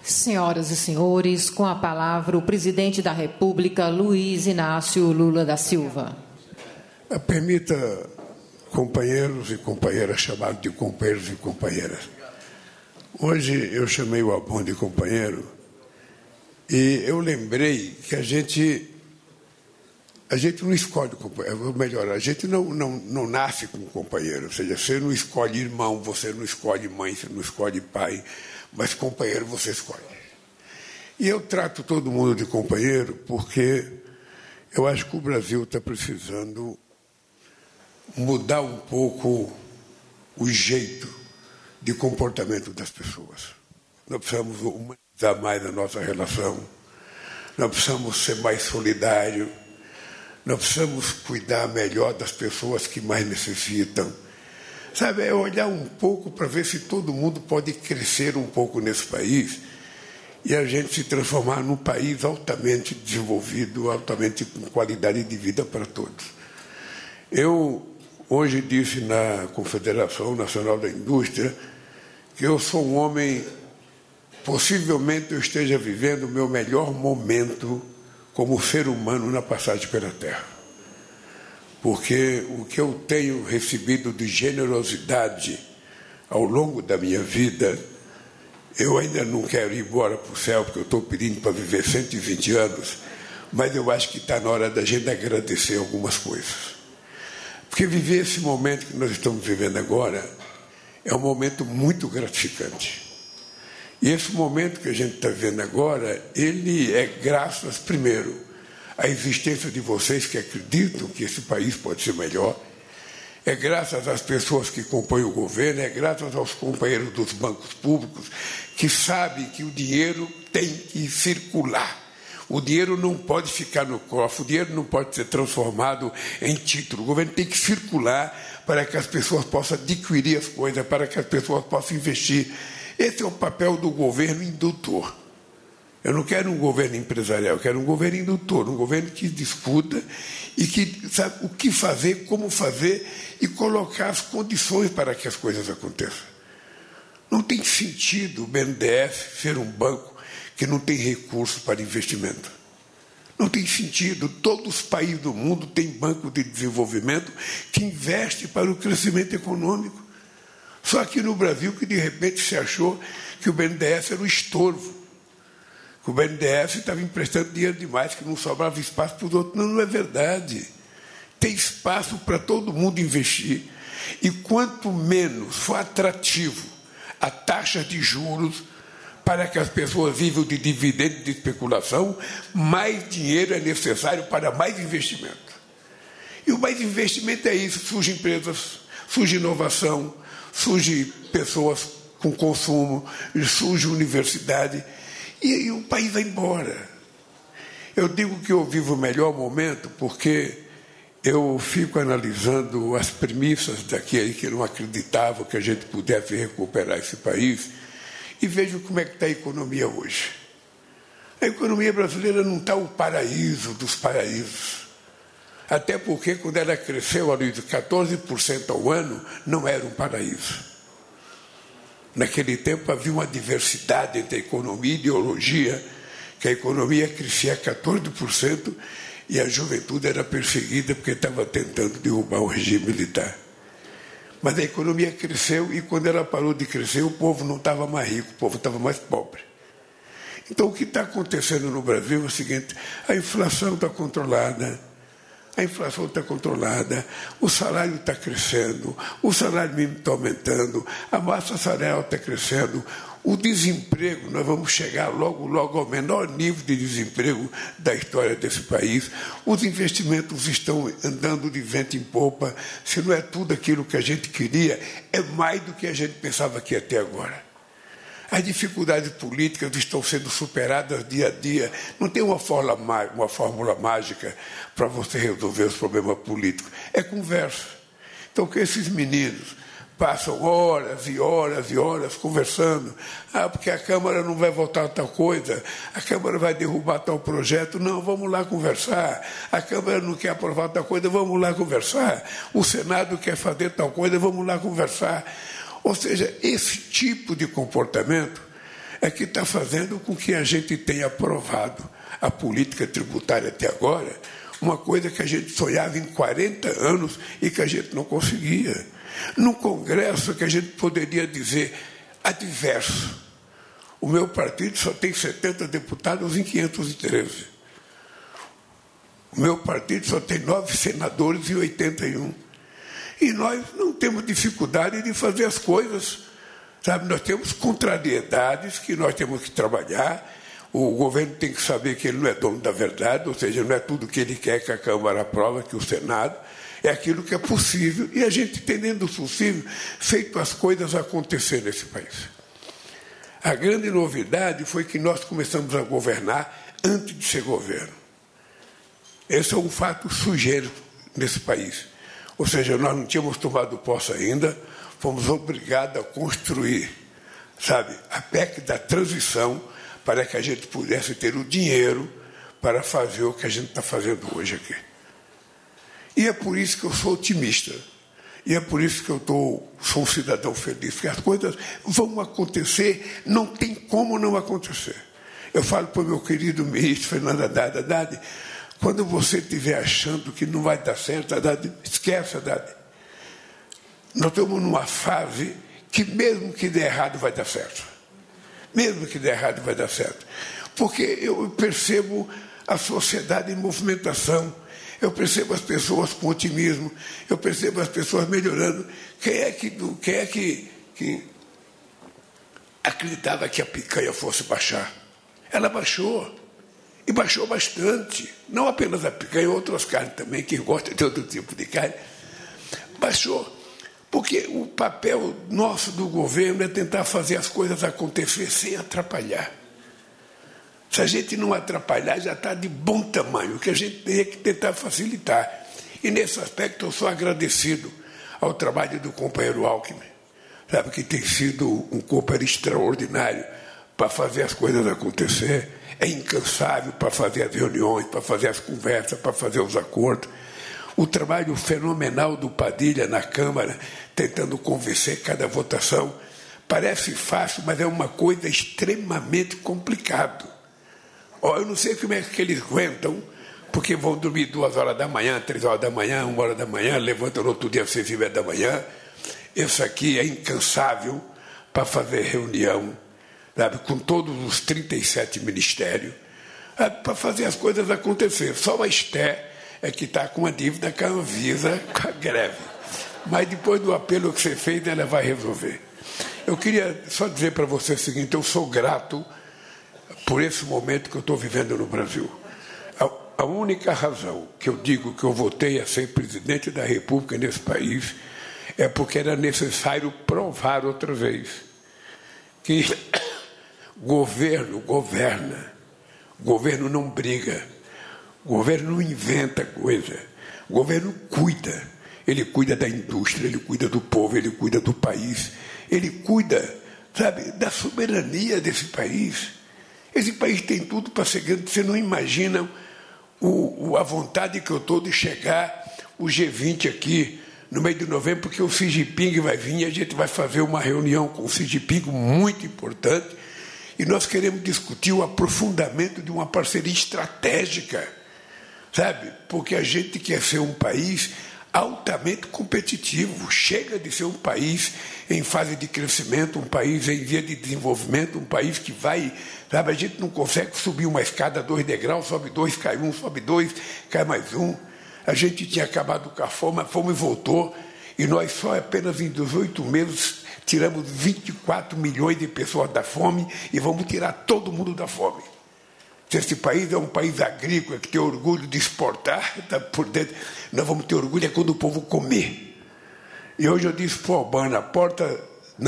Senhoras e senhores, com a palavra o presidente da República, Luiz Inácio Lula da Silva. Permita, companheiros e companheiras, chamado de companheiros e companheiras. Hoje eu chamei o Abon de companheiro e eu lembrei que a gente não escolhe companheiro, melhor, a gente não nasce com companheiro, ou seja, você não escolhe irmão, você não escolhe mãe, você não escolhe pai, mas companheiro você escolhe. E eu trato todo mundo de companheiro porque eu acho que o Brasil está precisando mudar um pouco o jeito de comportamento das pessoas. Nós precisamos humanizar mais a nossa relação, nós precisamos ser mais solidários, nós precisamos cuidar melhor das pessoas que mais necessitam. Sabe, é olhar um pouco para ver se todo mundo pode crescer um pouco nesse país e a gente se transformar num país altamente desenvolvido, altamente com qualidade de vida para todos. Eu hoje disse na Confederação Nacional da Indústria que eu sou um homem, possivelmente eu esteja vivendo o meu melhor momento como ser humano na passagem pela Terra. Porque o que eu tenho recebido de generosidade ao longo da minha vida, eu ainda não quero ir embora para o céu, porque eu estou pedindo para viver 120 anos, mas eu acho que está na hora da gente agradecer algumas coisas. Porque viver esse momento que nós estamos vivendo agora é um momento muito gratificante. E esse momento que a gente está vivendo agora, ele é graças, primeiro, à existência de vocês que acreditam que esse país pode ser melhor, é graças às pessoas que compõem o governo, é graças aos companheiros dos bancos públicos que sabem que o dinheiro tem que circular. O dinheiro não pode ficar no cofre, o dinheiro não pode ser transformado em título. O governo tem que circular para que as pessoas possam adquirir as coisas, para que as pessoas possam investir. Esse é o papel do governo indutor. Eu não quero um governo empresarial, eu quero um governo indutor, um governo que discuta e que sabe o que fazer, como fazer e colocar as condições para que as coisas aconteçam. Não tem sentido o BNDES ser um banco que não tem recurso para investimento. Não tem sentido. Todos os países do mundo têm banco de desenvolvimento que investe para o crescimento econômico. Só aqui no Brasil que de repente se achou que o BNDES era um estorvo. Que o BNDES estava emprestando dinheiro demais, que não sobrava espaço para os outros. Não, não é verdade. Tem espaço para todo mundo investir. E quanto menos for atrativo a taxa de juros para que as pessoas vivam de dividendos de especulação, mais dinheiro é necessário para mais investimento. E o mais investimento é isso. Surgem empresas, surge inovação, surge pessoas com consumo, surge universidade. E o país vai embora. Eu digo que eu vivo o melhor momento porque eu fico analisando as premissas daqueles que não acreditavam que a gente pudesse recuperar esse país e vejo como é que está a economia hoje. A economia brasileira não está o paraíso dos paraísos. Até porque, quando ela cresceu ali de 14% ao ano, não era um paraíso. Naquele tempo havia uma diversidade entre a economia e a ideologia, que a economia crescia 14% e a juventude era perseguida porque estava tentando derrubar o regime militar. Mas a economia cresceu e quando ela parou de crescer, o povo não estava mais rico, o povo estava mais pobre. Então o que está acontecendo no Brasil é o seguinte, a inflação está controlada, o salário está crescendo, o salário mínimo está aumentando, a massa salarial está crescendo, o desemprego, nós vamos chegar logo ao menor nível de desemprego da história desse país, os investimentos estão andando de vento em popa, se não é tudo aquilo que a gente queria, é mais do que a gente pensava que ia ter agora. As dificuldades políticas estão sendo superadas dia a dia. Não tem uma fórmula mágica para você resolver os problemas políticos. É conversa. Então, que esses meninos passam horas e horas e horas conversando. Porque a Câmara não vai votar tal coisa, a Câmara vai derrubar tal projeto. Não, vamos lá conversar. A Câmara não quer aprovar tal coisa, vamos lá conversar. O Senado quer fazer tal coisa, vamos lá conversar. Ou seja, esse tipo de comportamento é que está fazendo com que a gente tenha aprovado a política tributária até agora, uma coisa que a gente sonhava em 40 anos e que a gente não conseguia. Num Congresso que a gente poderia dizer adverso. O meu partido só tem 70 deputados em 513. O meu partido só tem 9 senadores em 81. E nós não temos dificuldade de fazer as coisas. Sabe, nós temos contrariedades que nós temos que trabalhar. O governo tem que saber que ele não é dono da verdade, ou seja, não é tudo que ele quer que a Câmara aprova, que o Senado. É aquilo que é possível. E a gente, tendo possível, feito as coisas acontecer nesse país. A grande novidade foi que nós começamos a governar antes de ser governo. Esse é um fato sujeito nesse país. Ou seja, nós não tínhamos tomado posse ainda, fomos obrigados a construir, sabe, a PEC da transição para que a gente pudesse ter o dinheiro para fazer o que a gente está fazendo hoje aqui. E é por isso que eu sou otimista. E é por isso que eu sou um cidadão feliz, porque as coisas vão acontecer, não tem como não acontecer. Eu falo para o meu querido ministro Fernando Haddad, quando você estiver achando que não vai dar certo, Haddad, esquece, Haddad. Nós estamos numa fase que mesmo que der errado vai dar certo. Mesmo que der errado vai dar certo. Porque eu percebo a sociedade em movimentação, eu percebo as pessoas com otimismo, eu percebo as pessoas melhorando. Quem é que acreditava que a picanha fosse baixar? Ela baixou. E baixou bastante. Não apenas a picanha, outras carnes também, quem gosta de outro tipo de carne. Baixou. Porque o papel nosso do governo é tentar fazer as coisas acontecer sem atrapalhar. Se a gente não atrapalhar, já está de bom tamanho, que a gente tem que tentar facilitar. E nesse aspecto eu sou agradecido ao trabalho do companheiro Alckmin, sabe, que tem sido um companheiro extraordinário para fazer as coisas acontecer, é incansável para fazer as reuniões, para fazer as conversas, para fazer os acordos. O trabalho fenomenal do Padilha na Câmara, tentando convencer cada votação, parece fácil, mas é uma coisa extremamente complicada. Eu não sei como é que eles aguentam, porque vão dormir 2 horas da manhã, 3 horas da manhã, 1 hora da manhã, levantam no outro dia às 6h30 da manhã. Isso aqui é incansável para fazer reunião, sabe, com todos os 37 ministérios, para fazer as coisas acontecer. Só a Esté é que está com uma dívida com a Anvisa, com a greve. Mas depois do apelo que você fez, ela vai resolver. Eu queria só dizer para você o seguinte, eu sou grato por esse momento que eu estou vivendo no Brasil. A única razão que eu digo que eu votei a ser presidente da República nesse país é porque era necessário provar outra vez que governo governa, governo não briga, governo não inventa coisa, governo cuida. Ele cuida da indústria, ele cuida do povo, ele cuida do país, ele cuida, sabe, da soberania desse país. Esse país tem tudo para ser grande. Você não imagina a vontade que eu estou de chegar o G20 aqui no mês de novembro, porque o Xi Jinping vai vir e a gente vai fazer uma reunião com o Xi Jinping muito importante e nós queremos discutir o aprofundamento de uma parceria estratégica, sabe? Porque a gente quer ser um país altamente competitivo, chega de ser um país em fase de crescimento, um país em via de desenvolvimento, um país que vai, sabe, a gente não consegue subir uma escada 2 degraus, sobe 2, cai 1, sobe 2, cai mais 1. A gente tinha acabado com a fome e voltou, e nós só apenas em 18 meses tiramos 24 milhões de pessoas da fome e vamos tirar todo mundo da fome. Se esse país é um país agrícola que tem orgulho de exportar, está por dentro, nós vamos ter orgulho é quando o povo comer. E hoje eu disse para o Albano, na porta,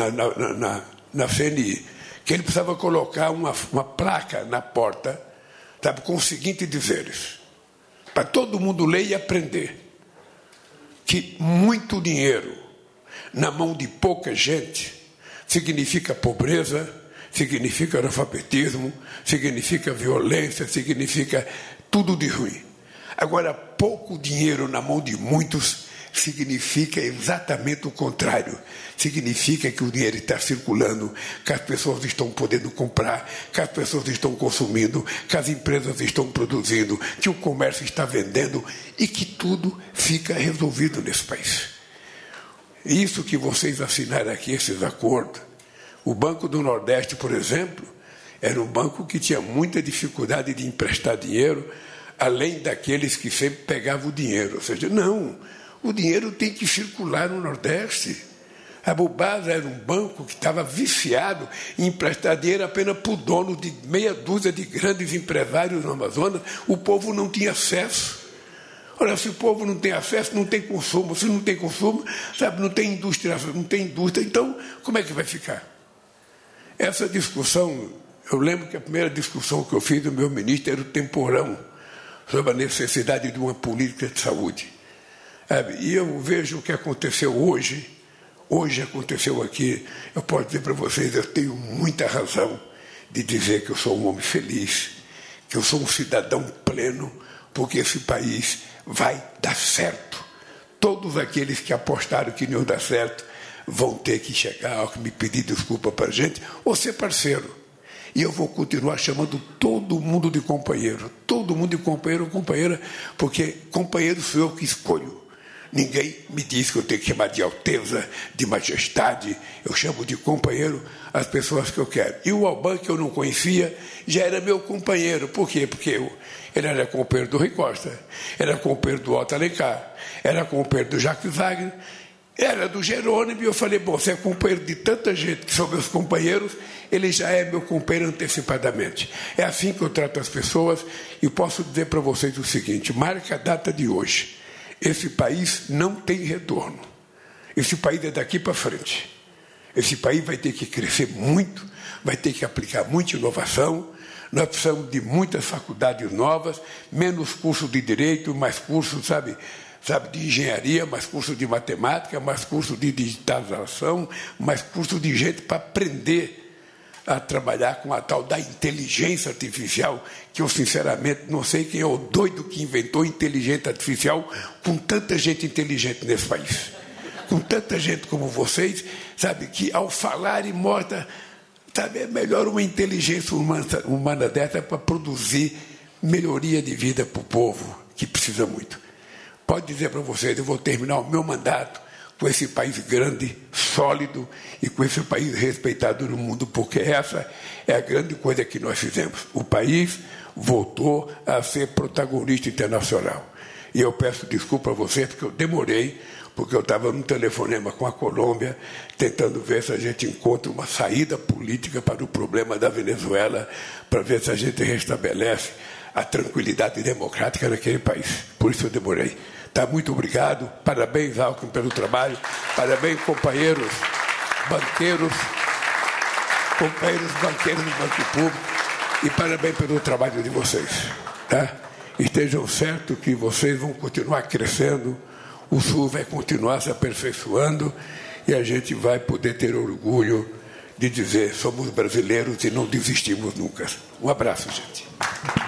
na CNI, que ele precisava colocar uma placa na porta, sabe, com os seguintes dizeres, para todo mundo ler e aprender, que muito dinheiro na mão de pouca gente significa pobreza, significa analfabetismo, significa violência, significa tudo de ruim. Agora, pouco dinheiro na mão de muitos significa exatamente o contrário. Significa que o dinheiro está circulando, que as pessoas estão podendo comprar, que as pessoas estão consumindo, que as empresas estão produzindo, que o comércio está vendendo e que tudo fica resolvido nesse país. Isso que vocês assinaram aqui, esses acordos. O Banco do Nordeste, por exemplo, era um banco que tinha muita dificuldade de emprestar dinheiro, além daqueles que sempre pegavam o dinheiro. Ou seja, não, o dinheiro tem que circular no Nordeste. A Bubasa era um banco que estava viciado em emprestar dinheiro apenas para o dono de meia dúzia de grandes empresários no Amazonas. O povo não tinha acesso. Olha, se o povo não tem acesso, não tem consumo. Se não tem consumo, sabe, não tem indústria. Então, como é que vai ficar? Essa discussão, eu lembro que a primeira discussão que eu fiz do meu ministro era o temporão, sobre a necessidade de uma política de saúde. E eu vejo o que aconteceu hoje. Hoje aconteceu aqui, eu posso dizer para vocês, eu tenho muita razão de dizer que eu sou um homem feliz, que eu sou um cidadão pleno, porque esse país vai dar certo. Todos aqueles que apostaram que não ia dar certo vão ter que chegar, me pedir desculpa para a gente, ou ser parceiro. E eu vou continuar chamando todo mundo de companheiro, todo mundo de companheiro ou companheira, porque companheiro sou eu que escolho. Ninguém me diz que eu tenho que chamar de alteza, de majestade. Eu chamo de companheiro as pessoas que eu quero. E o Alban, que eu não conhecia, já era meu companheiro. Por quê? Porque ele era companheiro do Rui Costa, era companheiro do Otto Alencar, era companheiro do Jacques Wagner, era do Jerônimo. E eu falei, bom, você é companheiro de tanta gente que são meus companheiros, ele já é meu companheiro antecipadamente. É assim que eu trato as pessoas. E posso dizer para vocês o seguinte, marque a data de hoje. Esse país não tem retorno. Esse país é daqui para frente. Esse país vai ter que crescer muito, vai ter que aplicar muita inovação. Nós precisamos de muitas faculdades novas, menos cursos de direito, mais cursos, sabe, de engenharia, mais cursos de matemática, mais cursos de digitalização, mais cursos de gente para aprender a trabalhar com a tal da inteligência artificial, que eu, sinceramente, não sei quem é o doido que inventou inteligência artificial com tanta gente inteligente nesse país. Com tanta gente como vocês, sabe, que ao falar e mostra, sabe, é melhor uma inteligência humana dessa para produzir melhoria de vida para o povo, que precisa muito. Pode dizer para vocês, eu vou terminar o meu mandato com esse país grande, sólido, e com esse país respeitado no mundo, porque essa é a grande coisa que nós fizemos. O país voltou a ser protagonista internacional. E eu peço desculpa a vocês, porque eu demorei, porque eu estava num telefonema com a Colômbia, tentando ver se a gente encontra uma saída política para o problema da Venezuela, para ver se a gente restabelece a tranquilidade democrática naquele país. Por isso eu demorei. Tá, muito obrigado. Parabéns, Alckmin, pelo trabalho. Parabéns, companheiros banqueiros do Banco Público. E parabéns pelo trabalho de vocês. Tá? Estejam certos que vocês vão continuar crescendo, o Sul vai continuar se aperfeiçoando e a gente vai poder ter orgulho de dizer somos brasileiros e não desistimos nunca. Um abraço, gente.